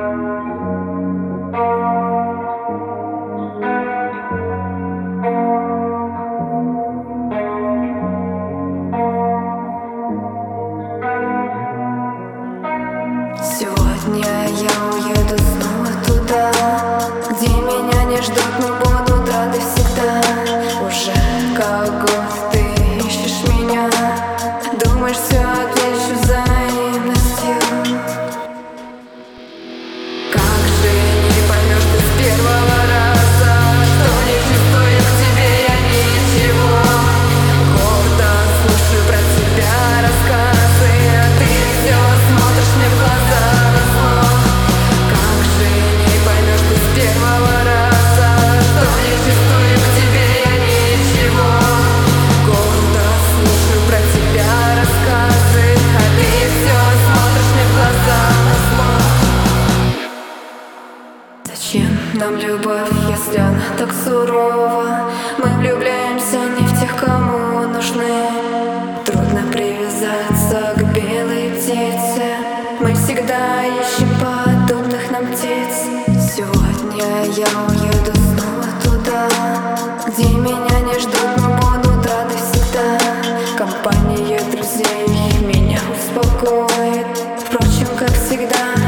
Сегодня я уеду снова туда, где меня не ждут, но будут рады всегда. Уже как год ты ищешь меня, думаешь, все отвечу взаимностью. Как же не поймешь ты с первого раза, что не чувствую к тебе я ничего. Гордо слушаю про тебя рассказы, а ты все смотришь мне в глаза назло. Как же не поймешь ты с первого раза, что не чувствую к тебе я ничего. Гордо слушаю про тебя рассказы, а ты все смотришь мне в глаза назло. Зачем нам любовь, если она так сурова? Мы влюбляемся не в тех, кому нужны. Трудно привязаться к белой птице, мы всегда ищем подобных нам птиц. Сегодня я уеду снова туда, где меня не ждут, но будут рады всегда. Компания друзей меня успокоит, впрочем, как всегда.